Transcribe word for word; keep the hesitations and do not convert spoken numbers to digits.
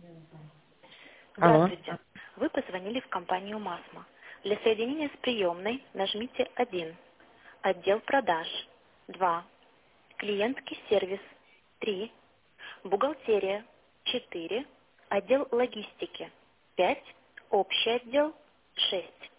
Алло. Здравствуйте. Вы позвонили в компанию «Масма». Для соединения с приемной нажмите один. Отдел продаж. два. Клиентский сервис. три. Бухгалтерия. четыре. Отдел логистики. пять. Общий отдел. шесть.